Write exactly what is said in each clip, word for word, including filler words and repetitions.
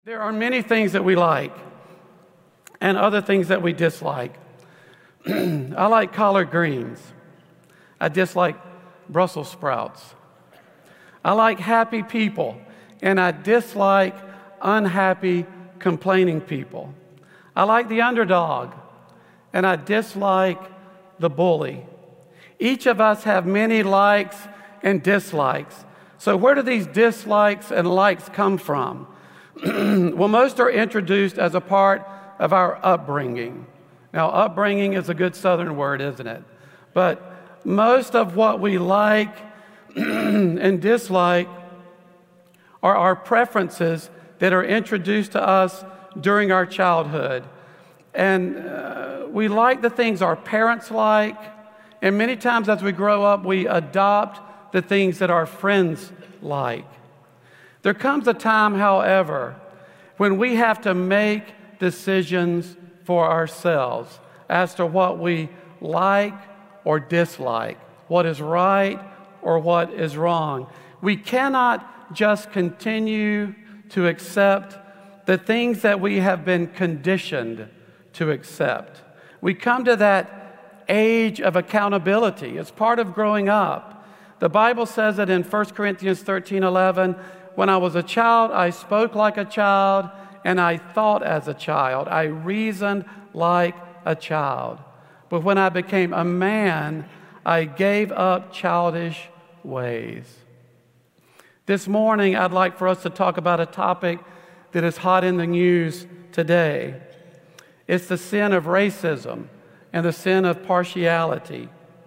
There are many things that we like and other things that we dislike. I like collard greens. I dislike Brussels sprouts. I like happy people, and I dislike unhappy, complaining people. I like the underdog, and I dislike the bully. Each of us have many likes and dislikes. So where do these dislikes and likes come from? Well, most are introduced as a part of our upbringing. Now, upbringing is a good Southern word, isn't it? But most of what we like and dislike are our preferences that are introduced to us during our childhood. And uh, we like the things our parents like, and many times as we grow up, we adopt the things that our friends like. There comes a time, however, when we have to make decisions for ourselves as to what we like or dislike, what is right or what is wrong. We cannot just continue to accept the things that we have been conditioned to accept. We come to that age of accountability. It's part of growing up. The Bible says it in First Corinthians thirteen eleven, when I was a child, I spoke like a child, and I thought as a child. I reasoned like a child. But when I became a man, I gave up childish ways. This morning, I'd like for us to talk about a topic that is hot in the news today. It's the sin of racism and the sin of partiality.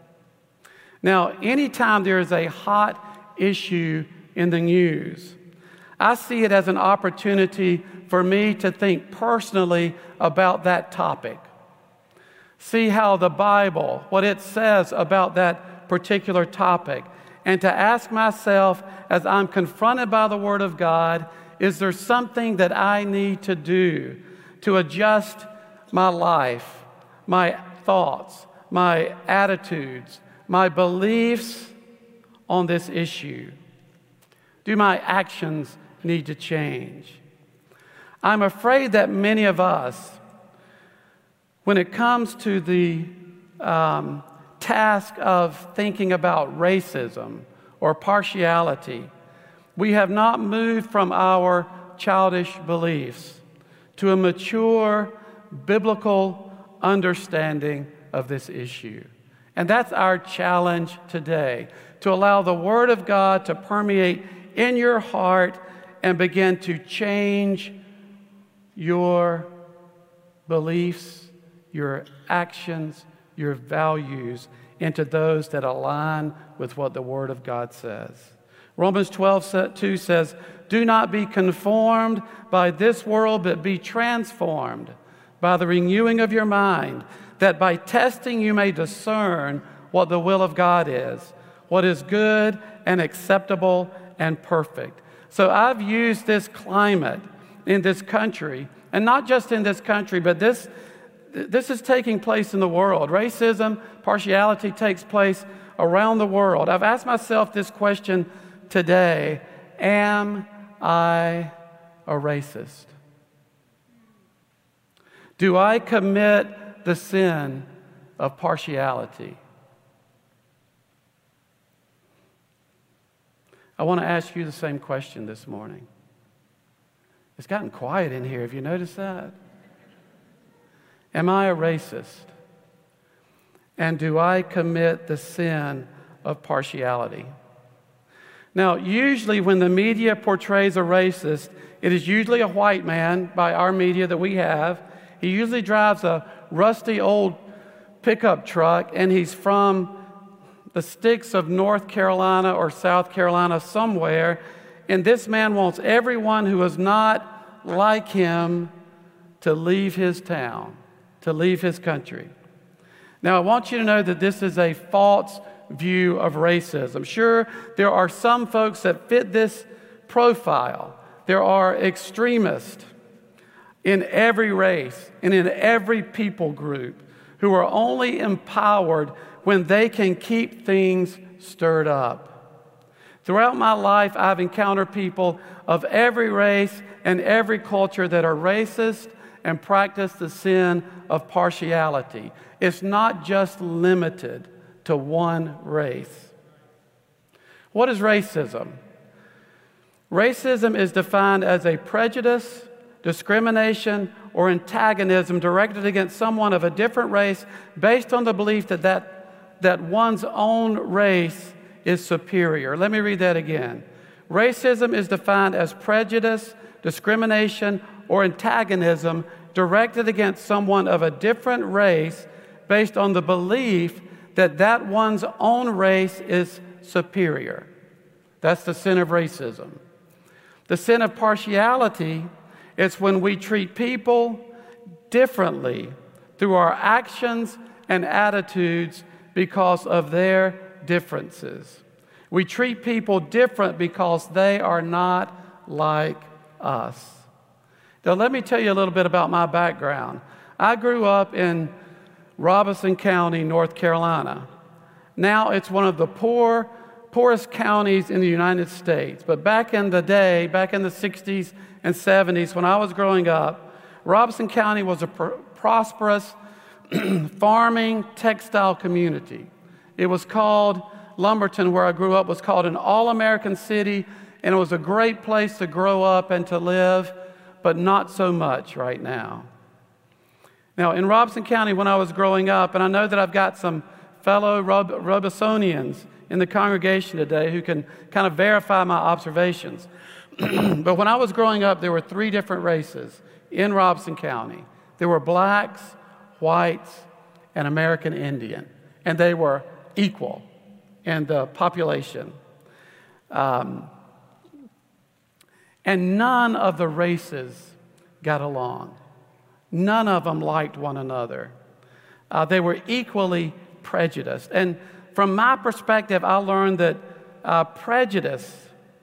Now, anytime there is a hot issue in the news, I see it as an opportunity for me to think personally about that topic. See how the Bible, what it says about that particular topic, and to ask myself as I'm confronted by the Word of God, is there something that I need to do to adjust my life, my thoughts, my attitudes, my beliefs on this issue? Do my actions need to change? I'm afraid that many of us, when it comes to the um, task of thinking about racism or partiality, we have not moved from our childish beliefs to a mature biblical understanding of this issue. And that's our challenge today, to allow the Word of God to permeate in your heart and begin to change your beliefs, your actions, your values into those that align with what the Word of God says. Romans twelve two says, "Do not be conformed by this world, but be transformed by the renewing of your mind, that by testing you may discern what the will of God is, what is good and acceptable and perfect." So I've used this climate in this country, and not just in this country, but this this is taking place in the world. Racism, partiality takes place around the world. I've asked myself this question today: am I a racist? Do I commit the sin of partiality? I want to ask you the same question this morning. It's gotten quiet in here. Have you noticed that? Am I a racist? And do I commit the sin of partiality? Now, usually when the media portrays a racist, it is usually a white man by our media that we have. He usually drives a rusty old pickup truck, and he's from the sticks of North Carolina or South Carolina somewhere, and this man wants everyone who is not like him to leave his town, to leave his country. Now, I want you to know that this is a false view of racism. Sure, there are some folks that fit this profile. There are extremists in every race and in every people group who are only empowered when they can keep things stirred up. Throughout my life, I've encountered people of every race and every culture that are racist and practice the sin of partiality. It's not just limited to one race. What is racism? Racism is defined as a prejudice, discrimination, or antagonism directed against someone of a different race based on the belief that, that, that one's own race is superior. Let me read that again. Racism is defined as prejudice, discrimination, or antagonism directed against someone of a different race based on the belief that that one's own race is superior. That's the sin of racism. The sin of partiality is when we treat people differently through our actions and attitudes because of their differences. We treat people different because they are not like us. Now, let me tell you a little bit about my background. I grew up in Robeson County, North Carolina. Now it's one of the poor, poorest counties in the United States. But back in the day, back in the sixties and seventies, when I was growing up, Robeson County was a pr- prosperous farming textile community. It was called Lumberton, where I grew up, was called an all-American city, and it was a great place to grow up and to live, but not so much right now. Now, in Robeson County, when I was growing up, and I know that I've got some fellow Rob- Robesonians in the congregation today who can kind of verify my observations. But when I was growing up, there were three different races in Robeson County. There were blacks, whites, and American Indian, and they were equal in the population. Um, and none of the races got along. None of them liked one another. Uh, they were equally prejudiced. And from my perspective, I learned that uh, prejudice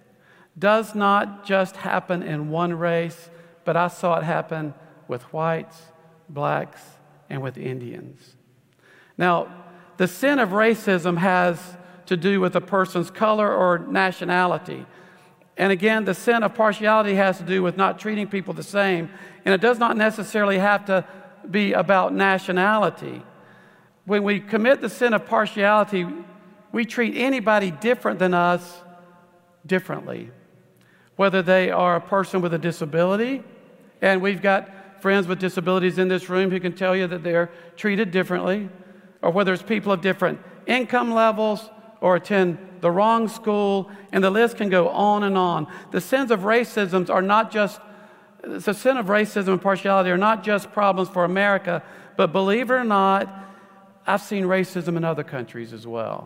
does not just happen in one race, but I saw it happen with whites, blacks, and with Indians. Now, the sin of racism has to do with a person's color or nationality. And again, the sin of partiality has to do with not treating people the same. And it does not necessarily have to be about nationality. When we commit the sin of partiality, we treat anybody different than us differently. Whether they are a person with a disability, and we've got friends with disabilities in this room who can tell you that they're treated differently, or whether it's people of different income levels or attend the wrong school, and the list can go on and on. The sins of racism are not just, the sin of racism and partiality are not just problems for America, but believe it or not, I've seen racism in other countries as well.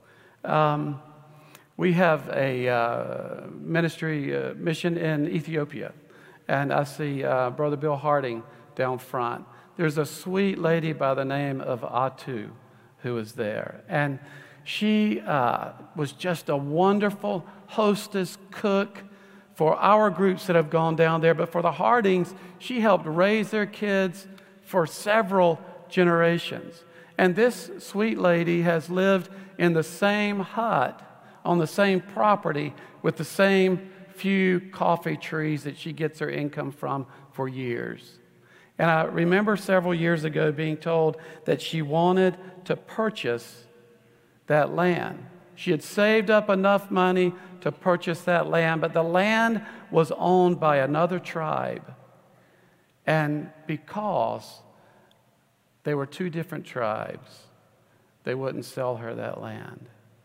Um, we have a uh, ministry uh, mission in Ethiopia, and I see uh, Brother Bill Harding down front. There's a sweet lady by the name of Atu who is there, and she uh, was just a wonderful hostess, cook for our groups that have gone down there. But for the Hardings, she helped raise their kids for several generations. And this sweet lady has lived in the same hut on the same property with the same few coffee trees that she gets her income from for years. And I remember several years ago being told that she wanted to purchase that land. She had saved up enough money to purchase that land, but the land was owned by another tribe. And because they were two different tribes, they wouldn't sell her that land.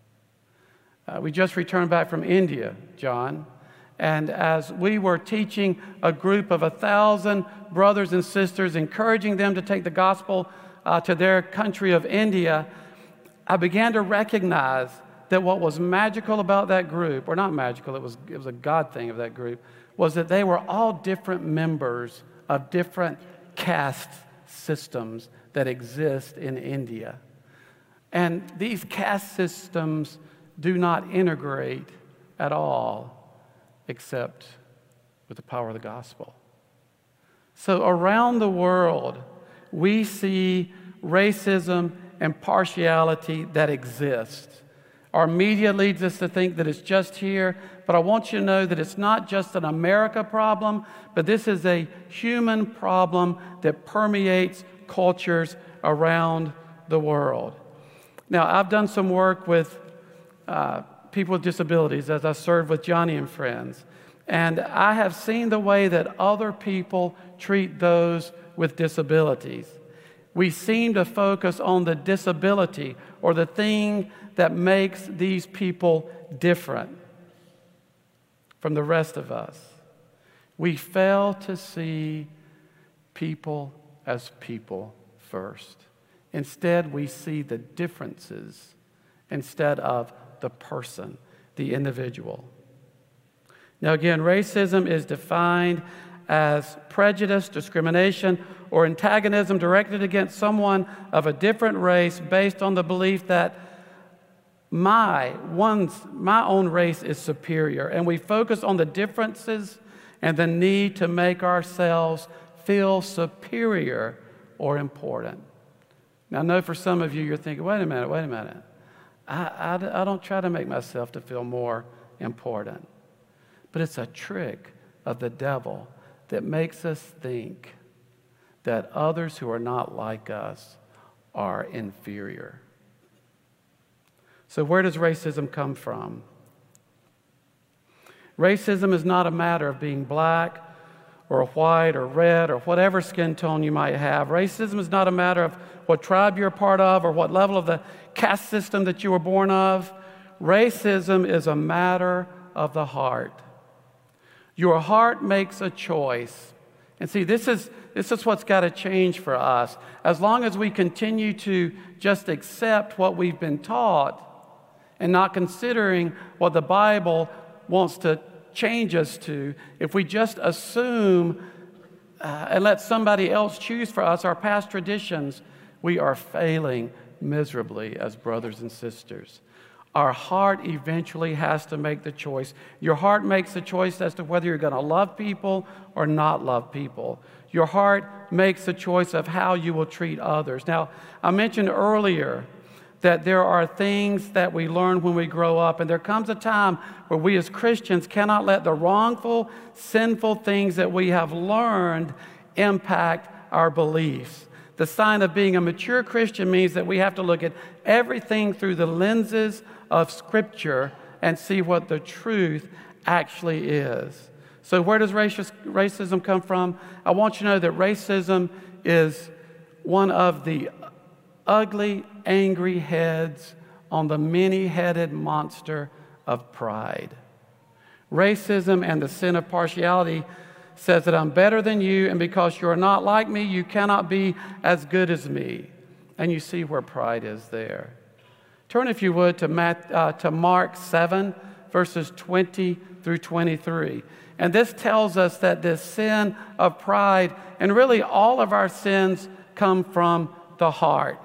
Uh, we just returned back from India, John, and as we were teaching a group of a thousand brothers and sisters, encouraging them to take the gospel uh, to their country of India, I began to recognize that what was magical about that group, or not magical, it was, it was a God thing of that group, was that they were all different members of different caste systems that exist in India. And these caste systems do not integrate at all except with the power of the gospel. So around the world, we see racism and partiality that exists. Our media leads us to think that it's just here, but I want you to know that it's not just an America problem, but this is a human problem that permeates cultures around the world. Now, I've done some work with uh, people with disabilities as I served with Johnny and Friends, and I have seen the way that other people treat those with disabilities. We seem to focus on the disability or the thing that makes these people different from the rest of us. We fail to see people as people first. Instead, we see the differences instead of the person, the individual. Now again, racism is defined as prejudice, discrimination, or antagonism directed against someone of a different race based on the belief that my one's my own race is superior, and we focus on the differences and the need to make ourselves feel superior or important. Now, I know for some of you, you're thinking, wait a minute, wait a minute. I, I, I don't try to make myself to feel more important. But it's a trick of the devil that makes us think that others who are not like us are inferior. So where does racism come from? Racism is not a matter of being black or white or red or whatever skin tone you might have. Racism is not a matter of what tribe you're a part of or what level of the caste system that you were born of. Racism is a matter of the heart. Your heart makes a choice. And see, this is, this is what's got to change for us. As long as we continue to just accept what we've been taught and not considering what the Bible wants to change us to, if we just assume uh, and let somebody else choose for us our past traditions, we are failing miserably as brothers and sisters. Our heart eventually has to make the choice. Your heart makes the choice as to whether you're going to love people or not love people. Your heart makes the choice of how you will treat others. Now, I mentioned earlier that there are things that we learn when we grow up, and there comes a time where we as Christians cannot let the wrongful, sinful things that we have learned impact our beliefs. The sign of being a mature Christian means that we have to look at everything through the lenses of Scripture and see what the truth actually is. So where does racist, racism come from? I want you to know that racism is one of the ugly, angry heads on the many-headed monster of pride. Racism and the sin of partiality says that I'm better than you, and because you're not like me, you cannot be as good as me. And you see where pride is there. Turn, if you would, to, Matt, uh, to Mark seven, verses twenty through twenty-three. And this tells us that this sin of pride, and really all of our sins, come from the heart.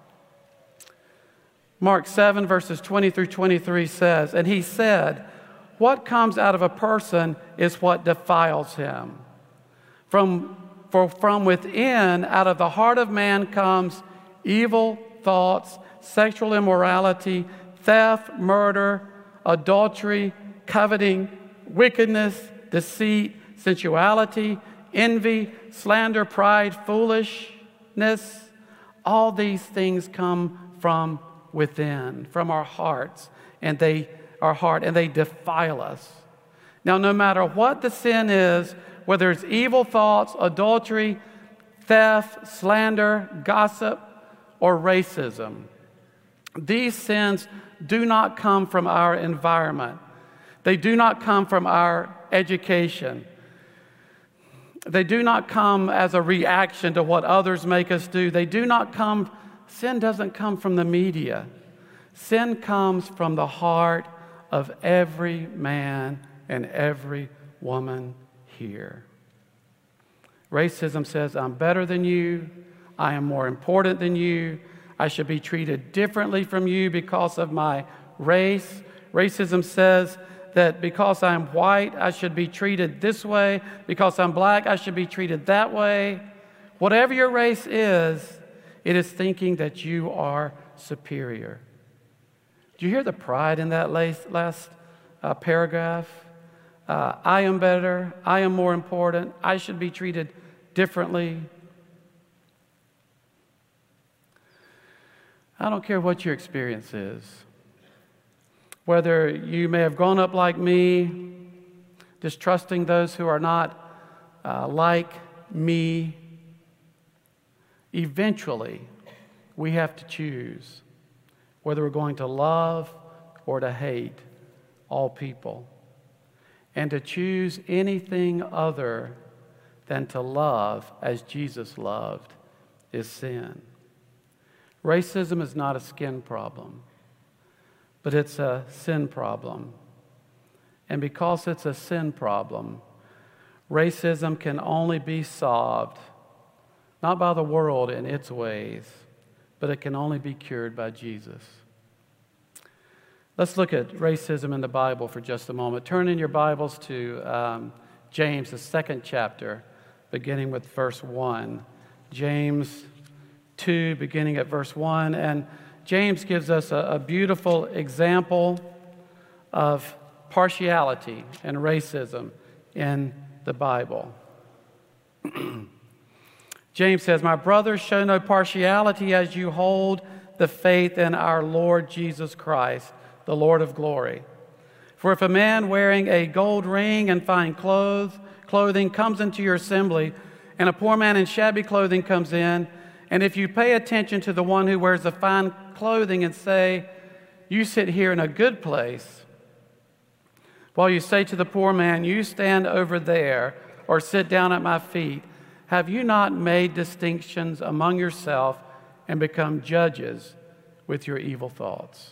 Mark seven, verses twenty through twenty-three says, and he said, what comes out of a person is what defiles him. From, for from within, out of the heart of man comes evil thoughts, sexual immorality, theft, murder, adultery, coveting, wickedness, deceit, sensuality, envy, slander, pride, foolishness. All these things come from within, from our hearts, and they our heart, and they defile us. Now, no matter what the sin is, whether it's evil thoughts, adultery, theft, slander, gossip, or racism, these sins do not come from our environment. They do not come from our education. They do not come as a reaction to what others make us do. They do not come, sin doesn't come from the media. Sin comes from the heart of every man and every woman here. Racism says, I'm better than you. I am more important than you. I should be treated differently from you because of my race. Racism says that because I'm white, I should be treated this way. Because I'm black, I should be treated that way. Whatever your race is, it is thinking that you are superior. Do you hear the pride in that last uh, paragraph. Uh, I am better. I am more important. I should be treated differently. I don't care what your experience is. Whether you may have grown up like me, distrusting those who are not uh, like me, eventually we have to choose whether we're going to love or to hate all people. And to choose anything other than to love as Jesus loved is sin. Racism is not a skin problem, but it's a sin problem. And because it's a sin problem, racism can only be solved not by the world in its ways, but it can only be cured by Jesus. Let's look at racism in the Bible for just a moment. Turn in your Bibles to um, James, the second chapter, beginning with verse one. James two, beginning at verse one. And James gives us a, a beautiful example of partiality and racism in the Bible. James says, "My brothers, show no partiality as you hold the faith in our Lord Jesus Christ, the Lord of glory. For if a man wearing a gold ring and fine clothes, clothing comes into your assembly, and a poor man in shabby clothing comes in, and if you pay attention to the one who wears the fine clothing and say, 'You sit here in a good place,' while you say to the poor man, 'You stand over there,' or 'Sit down at my feet,' have you not made distinctions among yourself and become judges with your evil thoughts?"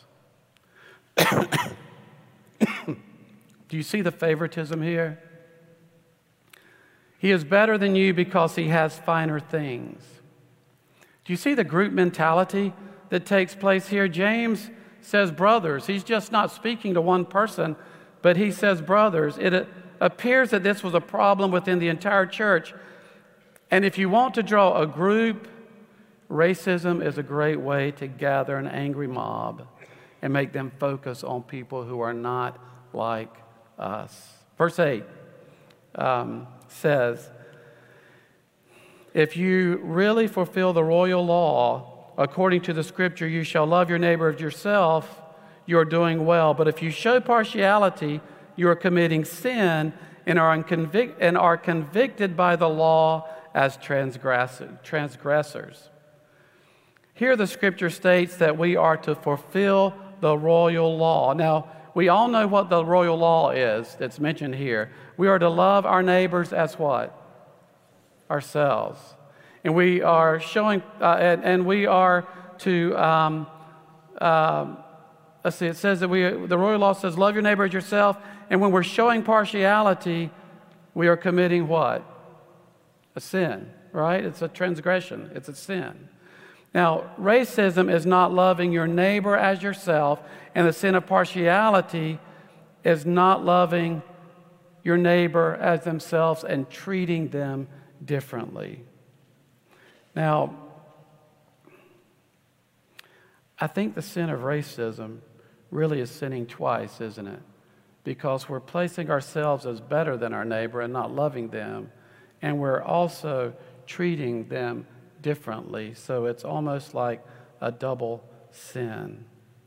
Do you see the favoritism here? He is better than you because he has finer things. Do you see the group mentality that takes place here? James says brothers. He's just not speaking to one person, but he says brothers. It appears that this was a problem within the entire church. And if you want to draw a group, racism is a great way to gather an angry mob and make them focus on people who are not like us. Verse eight um, says, "If you really fulfill the royal law, according to the scripture, 'You shall love your neighbor as yourself,' you are doing well. But if you show partiality, you are committing sin and are, unconvic- and are convicted by the law as transgress- transgressors." Here the scripture states that we are to fulfill the royal law. Now, we all know what the royal law is that's mentioned here. We are to love our neighbors as what? Ourselves. And we are showing, uh, and, and we are to, um, uh, let's see, it says that we, the royal law says, love your neighbor as yourself. And when we're showing partiality, we are committing what? A sin, right? It's a transgression. It's a sin. Now, racism is not loving your neighbor as yourself, and the sin of partiality is not loving your neighbor as themselves and treating them differently. Now, I think the sin of racism really is sinning twice, isn't it? Because we're placing ourselves as better than our neighbor and not loving them, and we're also treating them differently. So it's almost like a double sin.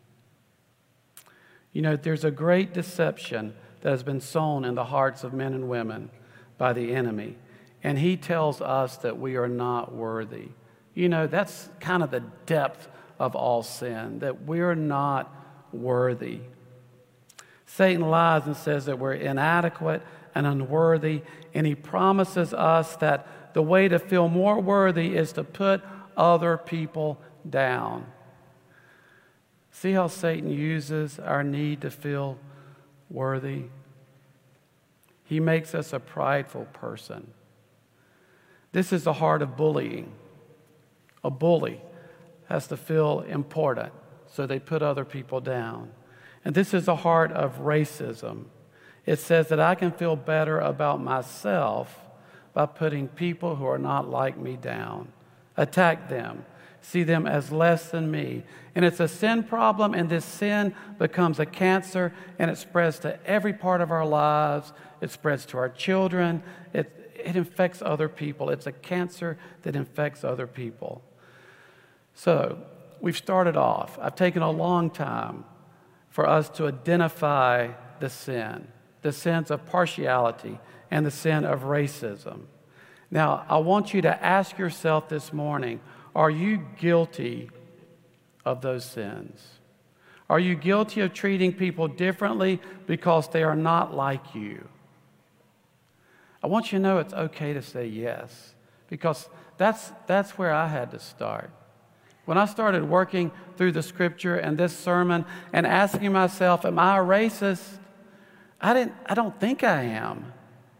You know, there's a great deception that has been sown in the hearts of men and women by the enemy. And he tells us that we are not worthy. You know, that's kind of the depth of all sin, that we're not worthy. Satan lies and says that we're inadequate and unworthy, and he promises us that the way to feel more worthy is to put other people down. See how Satan uses our need to feel worthy? He makes us a prideful person. This is the heart of bullying. A bully has to feel important, so they put other people down. And this is the heart of racism. It says that I can feel better about myself by putting people who are not like me down, attack them, see them as less than me. And it's a sin problem, and this sin becomes a cancer, and it spreads to every part of our lives. It spreads to our children. It, it infects other people. It's a cancer that infects other people. So we've started off. I've taken a long time for us to identify the sin, the sins of partiality and the sin of racism. Now, I want you to ask yourself this morning, are you guilty of those sins? Are you guilty of treating people differently because they are not like you? I want you to know it's okay to say yes, because that's, that's where I had to start. When I started working through the scripture and this sermon and asking myself, am I a racist? I didn't, I don't think I am.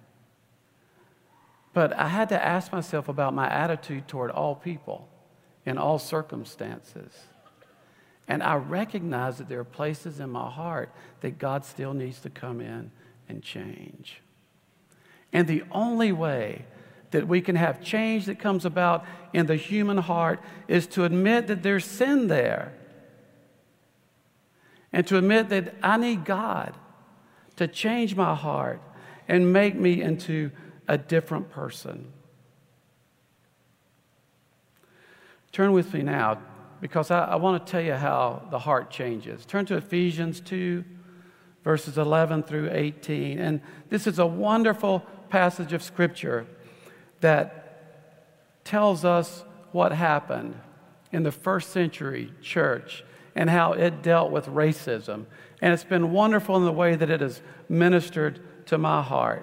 But I had to ask myself about my attitude toward all people in all circumstances. And I recognize that there are places in my heart that God still needs to come in and change. And the only way that we can have change that comes about in the human heart is to admit that there's sin there. And to admit that I need God to change my heart and make me into a different person. Turn with me now, because I, I want to tell you how the heart changes. Turn to Ephesians two, verses eleven through eighteen. And this is a wonderful passage of Scripture that tells us what happened in the first century church and how it dealt with racism. And it's been wonderful in the way that it has ministered to my heart.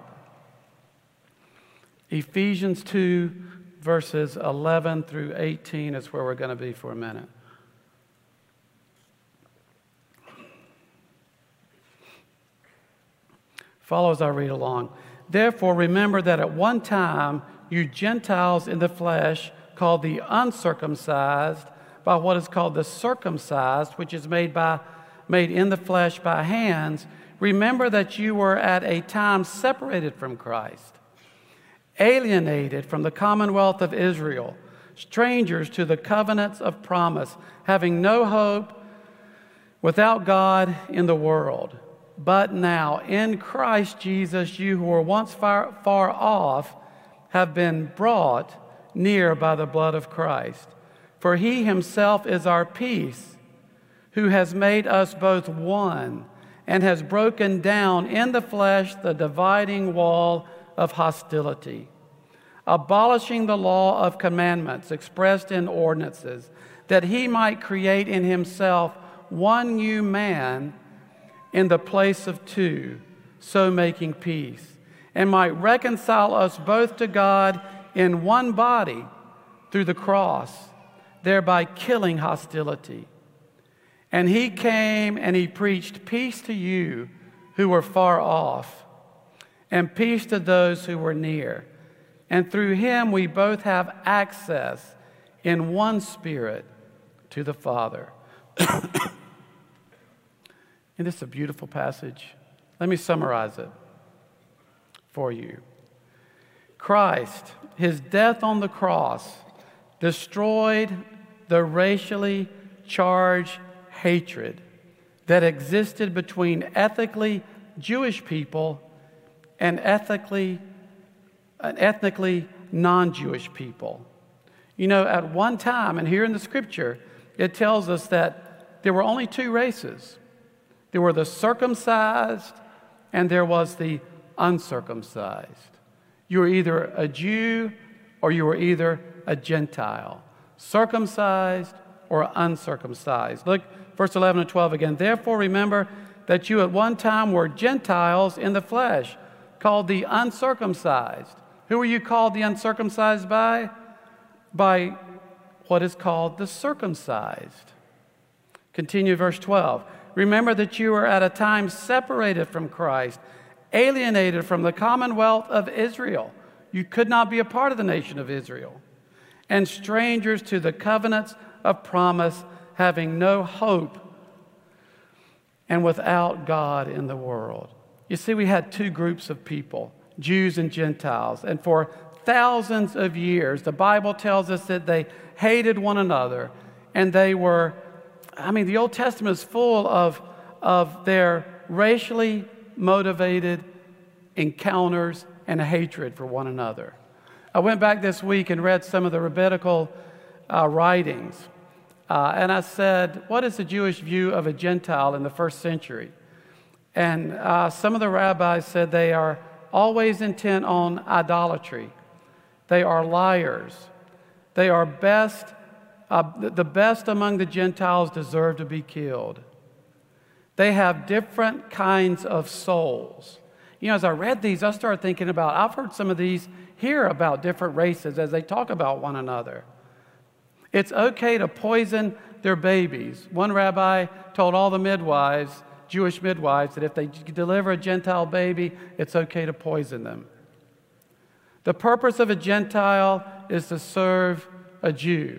Ephesians two, verses eleven through eighteen is where we're going to be for a minute. Follow as I read along. Therefore, remember that at one time you Gentiles in the flesh, called the uncircumcised, by what is called the circumcised, which is made by made in the flesh by hands, remember that you were at a time separated from Christ, alienated from the commonwealth of Israel, strangers to the covenants of promise, having no hope, without God in the world. But now, in Christ Jesus, you who were once far, far off have been brought near by the blood of Christ. For he himself is our peace, who has made us both one and has broken down in the flesh the dividing wall of hostility, abolishing the law of commandments expressed in ordinances, that he might create in himself one new man in the place of two, so making peace, and might reconcile us both to God in one body through the cross, thereby killing hostility. And he came and he preached peace to you who were far off, and peace to those who were near. And through him we both have access in one Spirit to the Father. Isn't this a beautiful passage? Let me summarize it for you. Christ, his death on the cross, destroyed the racially charged hatred that existed between ethically Jewish people and ethically, uh, ethnically non-Jewish people. You know, at one time, and here in the scripture, it tells us that there were only two races. There were the circumcised and there was the uncircumcised. You were either a Jew or you were either a Gentile, circumcised or uncircumcised. Look, verse eleven and twelve again. Therefore, remember that you at one time were Gentiles in the flesh, called the uncircumcised. Who were you called the uncircumcised by? By what is called the circumcised. Continue verse twelve. Remember that you were at a time separated from Christ, alienated from the commonwealth of Israel. You could not be a part of the nation of Israel. And strangers to the covenants of promise, having no hope and without God in the world. You see, we had two groups of people, Jews and Gentiles. And for thousands of years. The Bible tells us that they hated one another, and they were, I mean, the Old Testament is full of, of their racially motivated encounters and hatred for one another. I went back this week and read some of the rabbinical uh, writings, uh, and I said, what is the Jewish view of a Gentile in the first century? And uh, some of the rabbis said they are always intent on idolatry. They are liars. They are best, uh, the best among the Gentiles deserve to be killed. They have different kinds of souls. You know, as I read these, I started thinking about, I've heard some of these here about different races as they talk about one another. It's okay to poison their babies. One rabbi told all the midwives, Jewish midwives, that if they deliver a Gentile baby, it's okay to poison them. The purpose of a Gentile is to serve a Jew.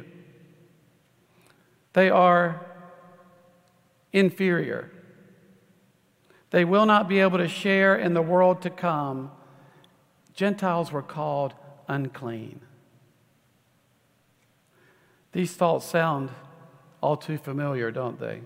They are inferior. They will not be able to share in the world to come. Gentiles were called unclean. These thoughts sound all too familiar, don't they?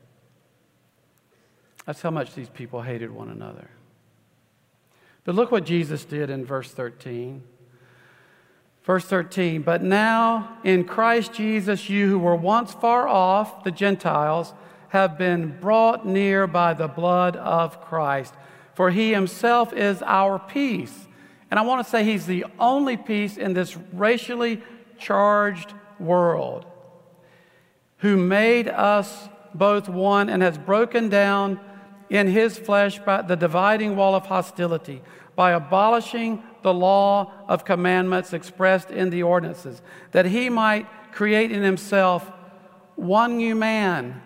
That's how much these people hated one another. But look what Jesus did in verse thirteen. Verse thirteen, but now in Christ Jesus, you who were once far off, the Gentiles, have been brought near by the blood of Christ. For he himself is our peace. And I want to say he's the only peace in this racially charged world, who made us both one and has broken down in his flesh by the dividing wall of hostility, by abolishing the law of commandments expressed in the ordinances, that he might create in himself one new man,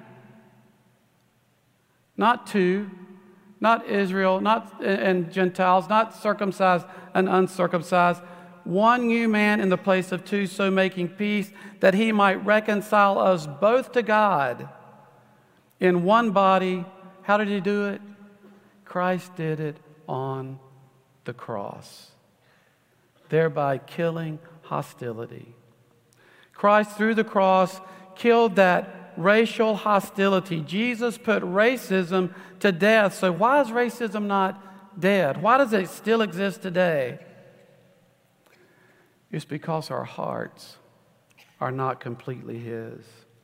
not two, not Israel, not and Gentiles, not circumcised and uncircumcised, one new man in the place of two, so making peace, that he might reconcile us both to God in one body. How did he do it? Christ did it on the cross, thereby killing hostility. Christ, through the cross, killed that racial hostility. Jesus put racism to death. So why is racism not dead? Why does it still exist today? It's because our hearts are not completely his.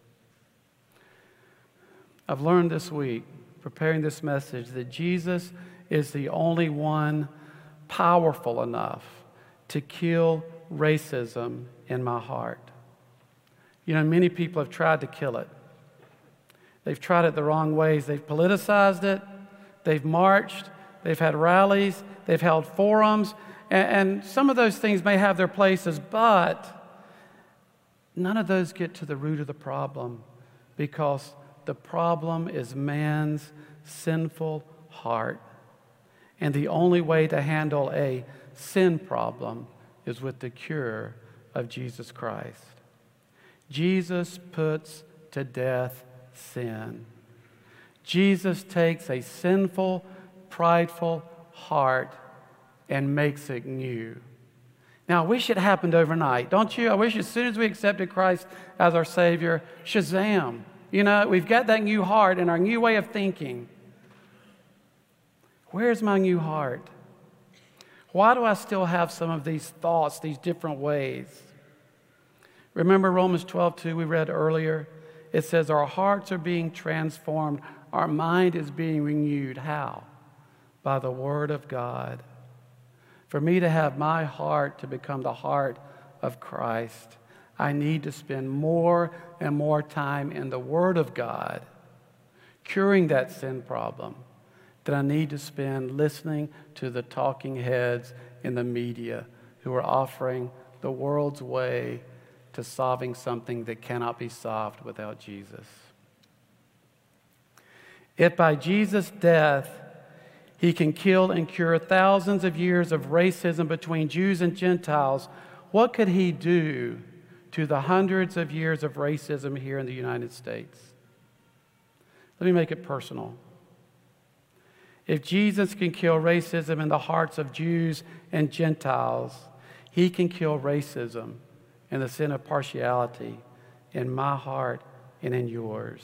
I've learned this week, preparing this message, that Jesus is the only one powerful enough to kill racism in my heart. You know, many people have tried to kill it. They've tried it the wrong ways. They've politicized it. They've marched. They've had rallies. They've held forums. And, and some of those things may have their places, but none of those get to the root of the problem, because the problem is man's sinful heart. And the only way to handle a sin problem is with the cure of Jesus Christ. Jesus puts to death sin. Jesus takes a sinful, prideful heart and makes it new. Now, I wish it happened overnight, don't you? I wish as soon as we accepted Christ as our Savior, shazam, you know, we've got that new heart and our new way of thinking. Where's my new heart? Why do I still have some of these thoughts, these different ways? Remember Romans twelve two we read earlier? It says our hearts are being transformed. Our mind is being renewed. How? By the Word of God. For me to have my heart to become the heart of Christ, I need to spend more and more time in the Word of God, curing that sin problem, than I need to spend listening to the talking heads in the media who are offering the world's way to solving something that cannot be solved without Jesus. If by Jesus' death he can kill and cure thousands of years of racism between Jews and Gentiles, what could he do to the hundreds of years of racism here in the United States? Let me make it personal. If Jesus can kill racism in the hearts of Jews and Gentiles, he He can kill racism and the sin of partiality in my heart and in yours.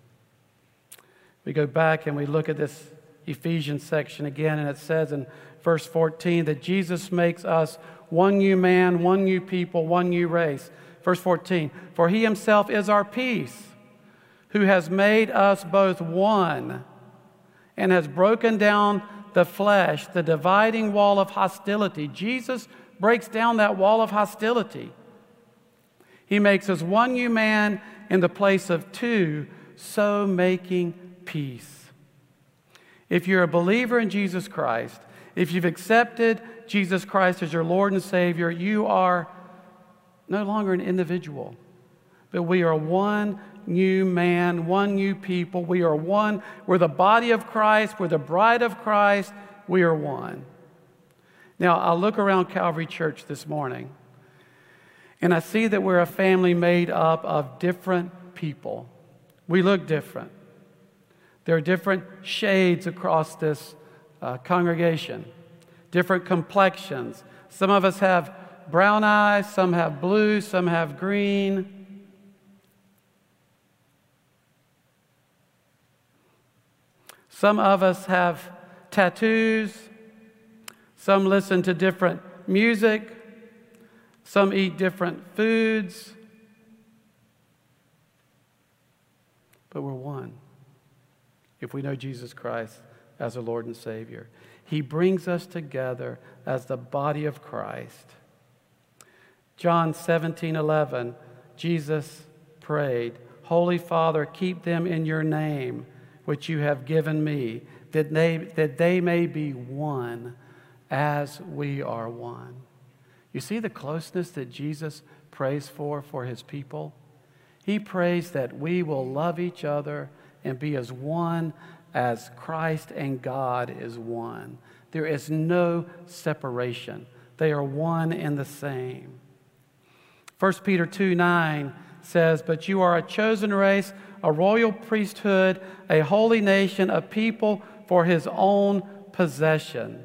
We go back and we look at this Ephesians section again, and it says in verse fourteen that Jesus makes us one new man, one new people, one new race. Verse fourteen, for he himself is our peace, who has made us both one and has broken down the flesh, the dividing wall of hostility. Jesus breaks down that wall of hostility. He makes us one new man in the place of two, so making peace. If you're a believer in Jesus Christ, if you've accepted Jesus Christ as your Lord and Savior, you are no longer an individual, but we are one new man, one new people. We are one. We're the body of Christ. We're the bride of Christ. We are one. Now, I look around Calvary Church this morning, and I see that we're a family made up of different people. We look different. There are different shades across this uh, congregation, different complexions. Some of us have brown eyes, some have blue, some have green. Some of us have tattoos. Some listen to different music. Some eat different foods. But we're one if we know Jesus Christ as our Lord and Savior. He brings us together as the body of Christ. John seventeen eleven, Jesus prayed, Holy Father, keep them in your name, which you have given me, that they, that they may be one as we are one. You see the closeness that Jesus prays for for his people? He prays that we will love each other and be as one as Christ and God is one. There is no separation. They are one and the same. First Peter two nine says, but you are a chosen race, a royal priesthood, a holy nation, a people for his own possession,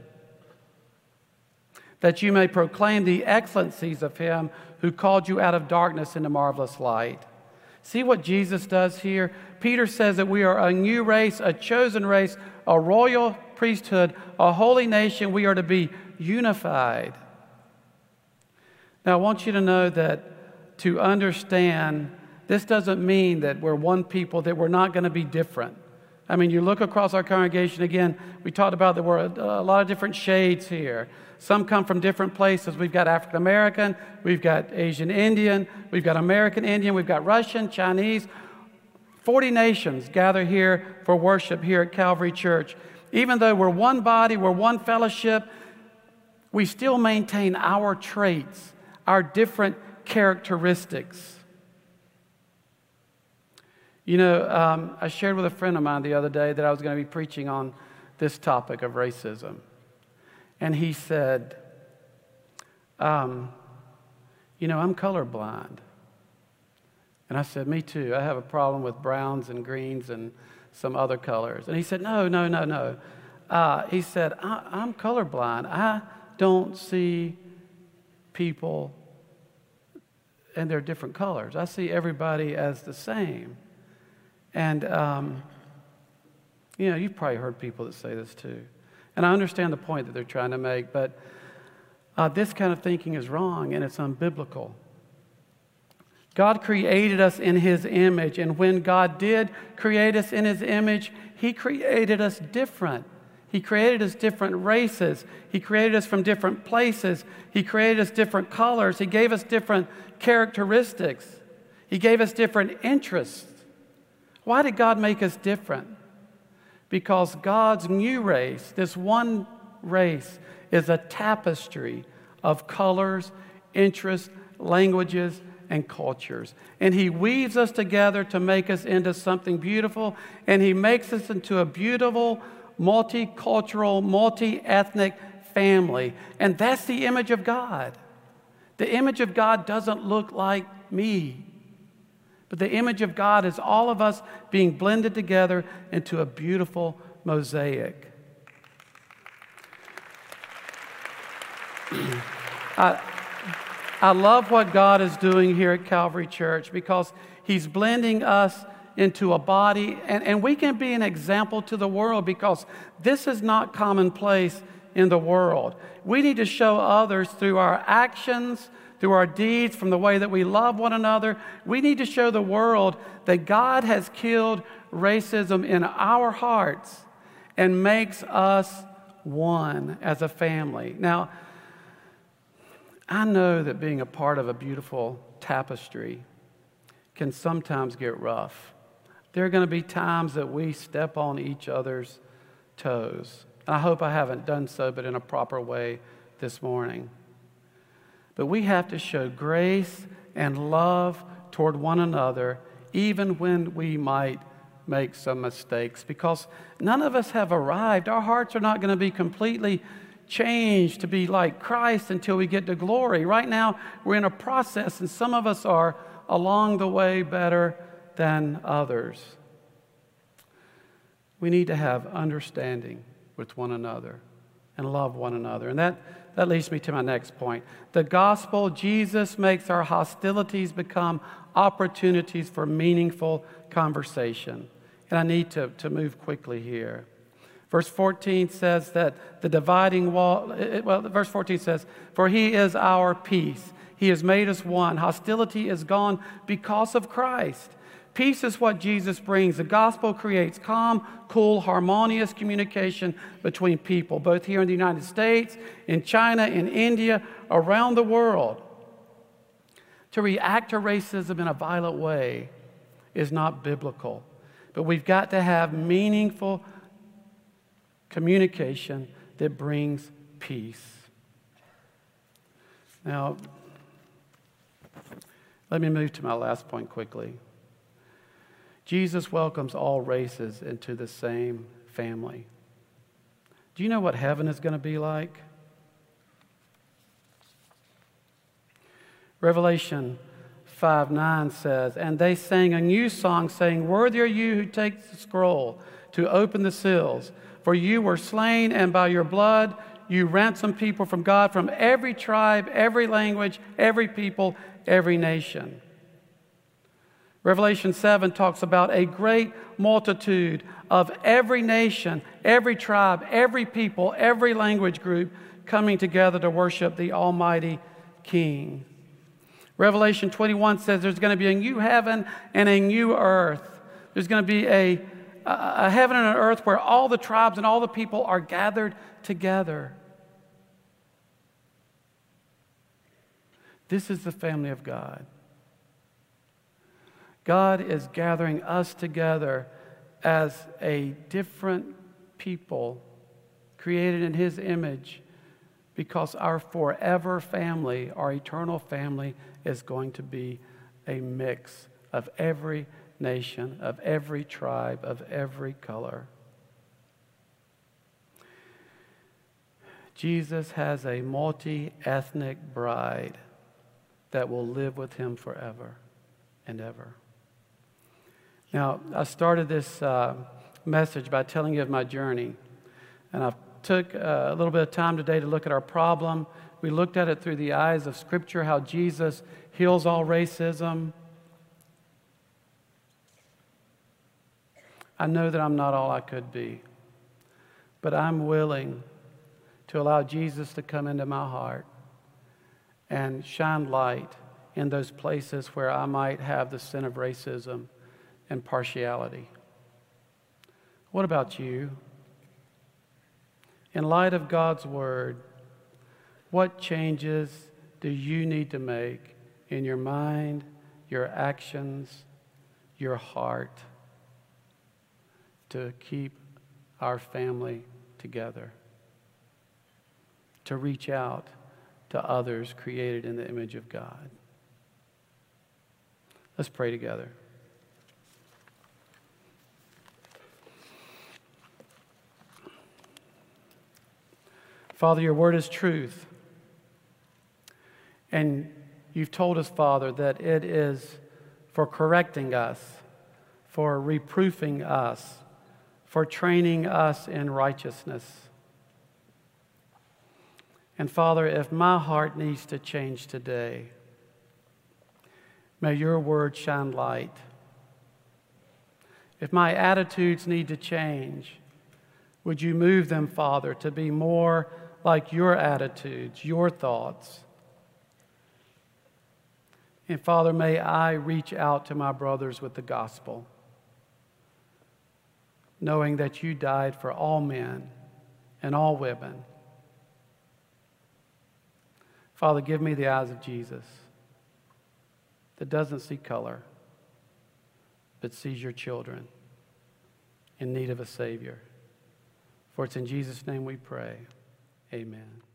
that you may proclaim the excellencies of him who called you out of darkness into marvelous light. See what Jesus does here? Peter says that we are a new race, a chosen race, a royal priesthood, a holy nation. We are to be unified. Now, I want you to know that to understand, this doesn't mean that we're one people, that we're not going to be different. I mean, you look across our congregation, again, we talked about there were a, a lot of different shades here. Some come from different places. We've got African American, we've got Asian Indian, we've got American Indian, we've got Russian, Chinese. forty nations gather here for worship here at Calvary Church. Even though we're one body, we're one fellowship, we still maintain our traits, our different characteristics. You know, um, I shared with a friend of mine the other day that I was going to be preaching on this topic of racism. And he said, um, you know, I'm colorblind. And I said, me too. I have a problem with browns and greens and some other colors. And he said, no, no, no, no. Uh, he said, I, I'm colorblind. I don't see people and they're different colors. I see everybody as the same. And, um, you know, you've probably heard people that say this too. And I understand the point that they're trying to make, but uh, this kind of thinking is wrong and it's unbiblical. God created us in his image, and when God did create us in his image, he created us different. He created us different races. He created us from different places. He created us different colors. He gave us different characteristics. He gave us different interests. Why did God make us different? Because God's new race, this one race, is a tapestry of colors, interests, languages, and cultures. And he weaves us together to make us into something beautiful, and he makes us into a beautiful, multicultural, multi-ethnic family. And that's the image of God. The image of God doesn't look like me. But the image of God is all of us being blended together into a beautiful mosaic. uh, I love what God is doing here at Calvary Church because He's blending us into a body, and, and we can be an example to the world because this is not commonplace in the world. We need to show others through our actions, through our deeds, from the way that we love one another. We need to show the world that God has killed racism in our hearts and makes us one as a family. Now, I know that being a part of a beautiful tapestry can sometimes get rough. There are going to be times that we step on each other's toes. And I hope I haven't done so, but in a proper way this morning. But we have to show grace and love toward one another, even when we might make some mistakes, because none of us have arrived. Our hearts are not going to be completely changed to be like Christ until we get to glory. Right now, we're in a process, and some of us are along the way better than others. We need to have understanding with one another and love one another. And that, that leads me to my next point. The gospel, Jesus makes our hostilities become opportunities for meaningful conversation. And I need to, to move quickly here. Verse fourteen says that the dividing wall, well, verse fourteen says, for He is our peace. He has made us one. Hostility is gone because of Christ. Peace is what Jesus brings. The gospel creates calm, cool, harmonious communication between people, both here in the United States, in China, in India, around the world. To react to racism in a violent way is not biblical, but we've got to have meaningful communication that brings peace. Now, let me move to my last point quickly. Jesus welcomes all races into the same family. Do you know what heaven is going to be like? Revelation five nine says, and they sang a new song saying, worthy are you who takes the scroll to open the seals, for you were slain, and by your blood you ransomed people from God from every tribe, every language, every people, every nation. Revelation seven talks about a great multitude of every nation, every tribe, every people, every language group coming together to worship the Almighty King. Revelation twenty-one says there's going to be a new heaven and a new earth. There's going to be a, a heaven and an earth where all the tribes and all the people are gathered together. This is the family of God. God is gathering us together as a different people created in His image, because our forever family, our eternal family, is going to be a mix of every nation, of every tribe, of every color. Jesus has a multi-ethnic bride that will live with Him forever and ever. Now, I started this uh, message by telling you of my journey, and I took uh, a little bit of time today to look at our problem. We looked at it through the eyes of Scripture, how Jesus heals all racism. I know that I'm not all I could be, but I'm willing to allow Jesus to come into my heart and shine light in those places where I might have the sin of racism and partiality. What about you? In light of God's Word, what changes do you need to make in your mind, your actions, your heart to keep our family together, to reach out to others created in the image of God? Let's pray together. Father, your word is truth. And you've told us, Father, that it is for correcting us, for reproofing us, for training us in righteousness. And Father, if my heart needs to change today, may your word shine light. If my attitudes need to change, would you move them, Father, to be more like your attitudes, your thoughts? And Father, may I reach out to my brothers with the gospel, knowing that you died for all men and all women. Father, give me the eyes of Jesus that doesn't see color, but sees your children in need of a Savior. For it's in Jesus' name we pray. Amen.